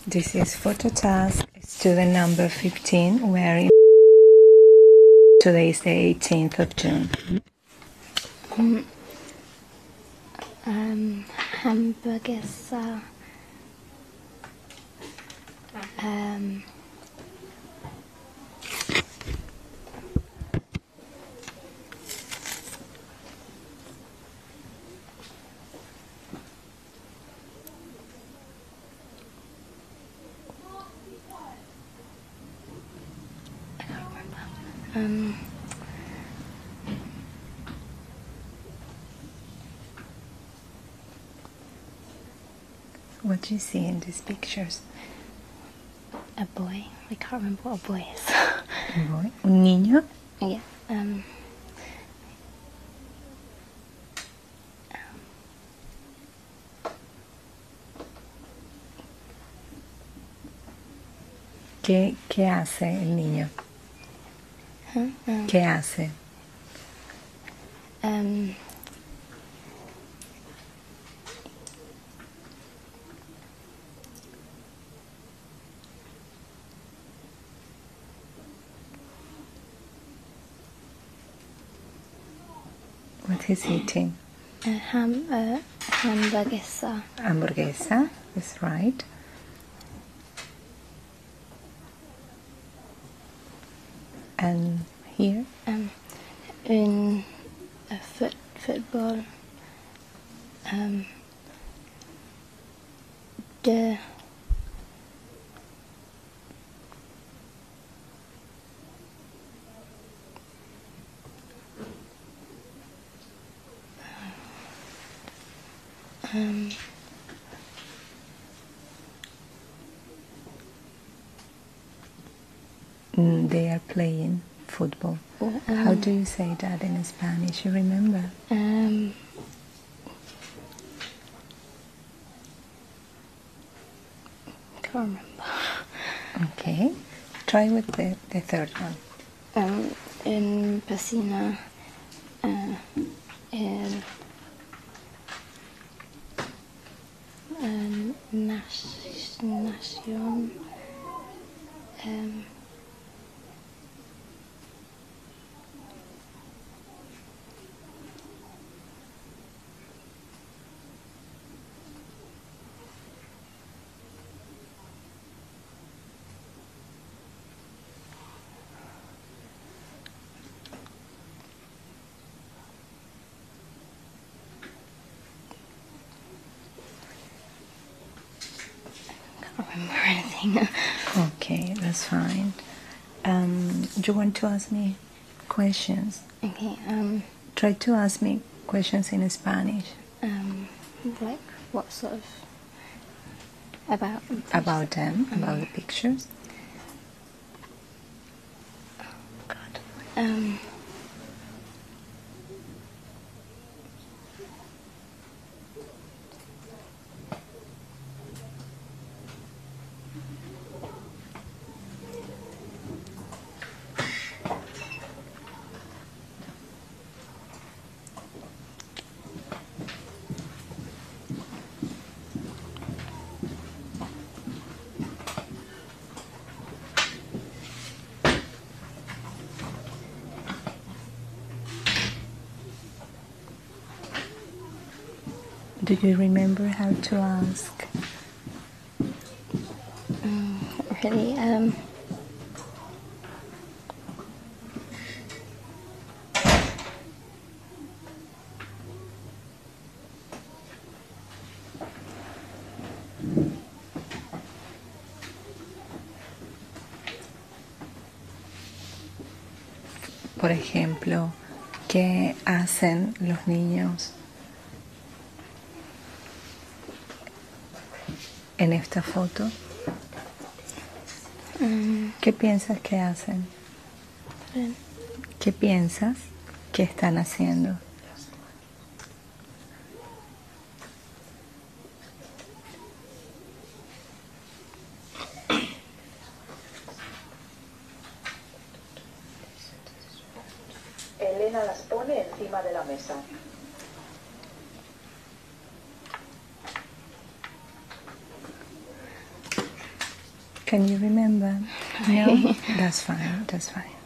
This is photo task student number 15, where today is the 18th of June. Hamburger. What do you see in these pictures? A boy. I can't remember what a boy is. Un boy? Un niño? Yeah. ¿Qué hace el niño? ¿Qué hace? What is eating? Hamburguesa. Hamburguesa, is right. And here? In a football. The They are playing football. How do you say that in Spanish? You remember? can't remember. Okay. Try with the third one. In piscina. El Nación. Remember anything. Okay, that's fine. You want to ask me questions? Okay. Try to ask me questions in Spanish. Like what sort of about them, about the pictures. God. Do you remember how to ask? Really? Por ejemplo, ¿qué hacen los niños en esta foto? ¿Qué piensas que hacen? ¿Qué piensas que están haciendo? Elena las pone encima de la mesa. Can you remember? No? That's fine, that's fine.